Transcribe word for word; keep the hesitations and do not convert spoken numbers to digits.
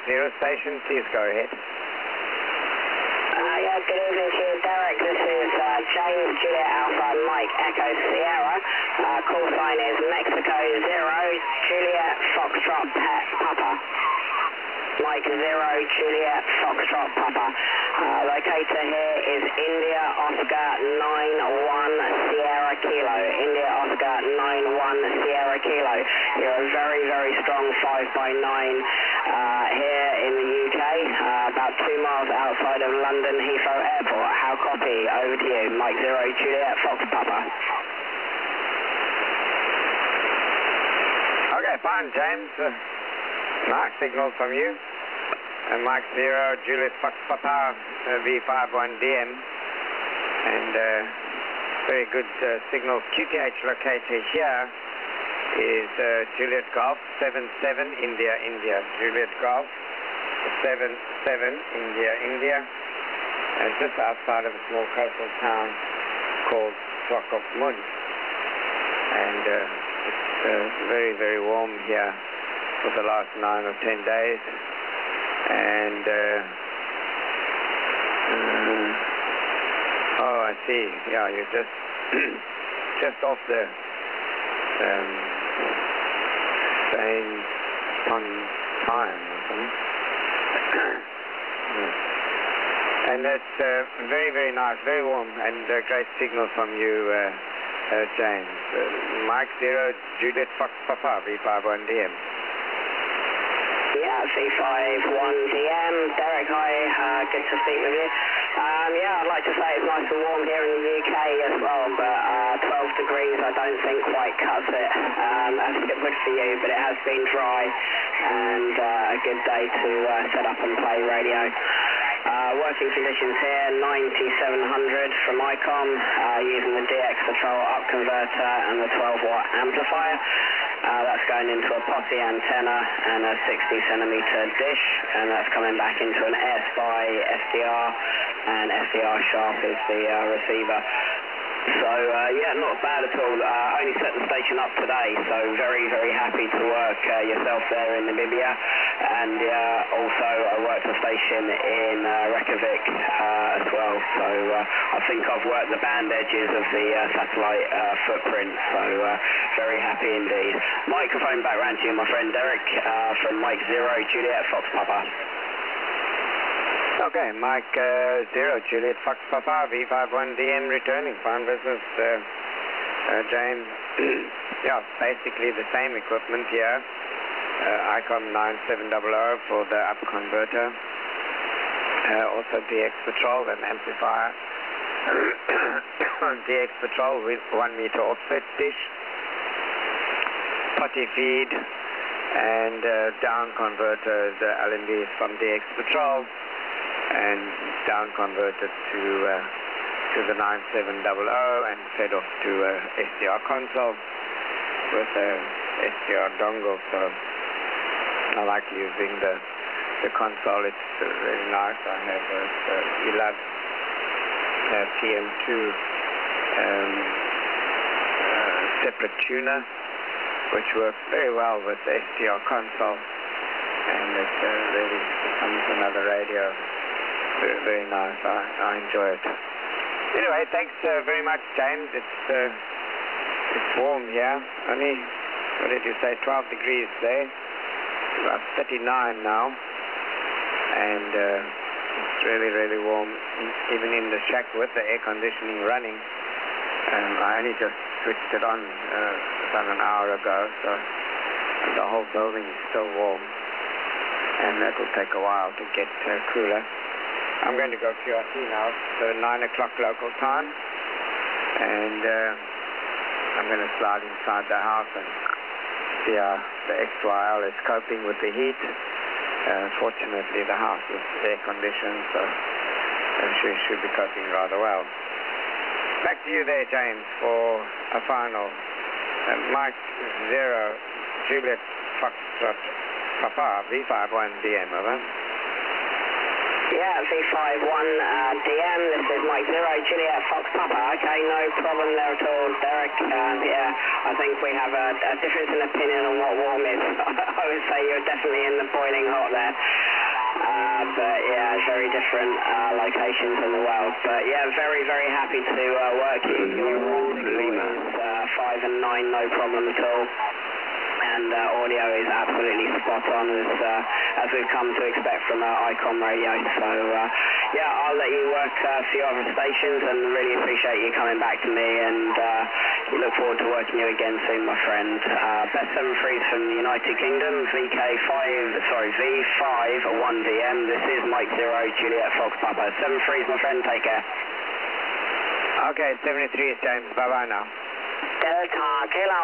Zero station, please go ahead. Uh, yeah, good evening to you, Derek. This is uh, James, Juliet Alpha, Mike Echo Sierra. Uh, call sign is Mexico Zero, Juliet Foxtrot Pet Papa. Mike Zero, Juliet Foxtrot Papa. Uh, locator here is India Oscar nine one Sierra Kilo. India Oscar nine one Sierra Kilo. You're a very, very strong five by nine uh, here in the U K, uh, about two miles outside of London Heathrow Airport. How copy? Over to you. Mike Zero, Juliet Fox Papa. Okay, fine, James. Uh, nice signal from you. And Mike Zero, Juliet Fox Papa, uh, V five one D M. And uh, very good uh, signal. Q T H locator here is uh, Juliet Golf seven seven India India. Juliet Golf seven seven India India. And just outside of a small coastal town called Swakopmund. And uh, it's uh, very, very warm here for the last nine or ten days. And, uh, uh, oh, I see. Yeah, you're just, just off the um, same on time or something. And that's uh, very, very nice, very warm, and uh, great signal from you, uh, uh, James. Uh, Mike Zero, Juliet Fox Papa, V five one D M. Yeah, V five one D M, Derek, hi, uh, good to speak with you. Um, yeah, I'd like to say it's nice and warm here in the U K as well, but uh, twelve degrees I don't think quite cuts it. Um, that's good for you, but it has been dry and uh, a good day to uh, set up and play radio. Uh, working conditions here, ninety-seven hundred from ICOM, uh, using the D X Patrol up converter and the twelve watt amplifier. Uh, that's going into a potty antenna and a sixty centimeter dish, and that's coming back into an AirSpy S D R, and S D R Sharp is the uh, receiver. So uh, yeah, not bad at all. Uh, only set the station up today, so very, very happy to work uh, yourself there in Namibia, and uh, also I worked the station in uh, Reykjavik uh, as well. So uh, I think I've worked the band edges of the uh, satellite uh, footprint. So uh, very happy indeed. Microphone back round to you, my friend Derek, uh, from Mike Zero, Juliet Fox Papa. Okay, Mike uh, Zero, Juliet Fox Papa, V five one D M returning. Fine business, uh, uh, James. Yeah, basically the same equipment here. Uh, ICOM nine seven zero zero for the up converter. Uh, also D X Patrol and amplifier. D X Patrol with one meter offset dish. Potty feed and uh, down converter, the L N Bs from D X Patrol. And down converted to uh, to the nine seven zero zero and fed off to a S D R console with a S D R dongle. So I like using the the console. It's uh, very nice. I have a uh, eleven uh, P M two um, uh, separate tuner, which works very well with the S D R console, and it uh, really becomes another radio. Very, very nice. I, I enjoy it. Anyway, thanks uh, very much, James. It's uh, it's warm here. Only, what did you say, twelve degrees there. About thirty-nine now. And uh, it's really, really warm, even in the shack with the air conditioning running. Um, I only just switched it on uh, about an hour ago, so the whole building is still warm. And that will take a while to get uh, cooler. I'm going to go Q R T now. It's uh, nine o'clock local time, and uh, I'm going to slide inside the house and see how the X Y L is coping with the heat. Uh, fortunately, the house is air conditioned, so I'm sure it should be coping rather well. Back to you there, James, for a final. Uh, Mike Zero, Juliet Foxtrot Papa, V five one D M, over. Yeah, V five one uh, D M, this is Mike Zero, Juliet Fox Papa. Okay, no problem there at all, Derek. Um, yeah, I think we have a, a difference in opinion on what warm is. I would say you're definitely in the boiling hot there. uh, but yeah, very different uh, locations in the world. But yeah, very, very happy to uh, work you. Your Lima. is uh, five and nine, no problem at all. And uh, audio is absolutely spot on, as uh, as we've come to expect from uh, ICOM radio. So uh, yeah, I'll let you work uh, for your other stations, and really appreciate you coming back to me. And uh, we look forward to working you again soon, my friend. Uh, best seven threes from the United Kingdom, V K five, sorry, V five one D M. This is Mike Zero, Juliet Fox Papa. Seven threes, my friend. Take care. Okay, seventy-three James. Bye bye now. Delta Kilo.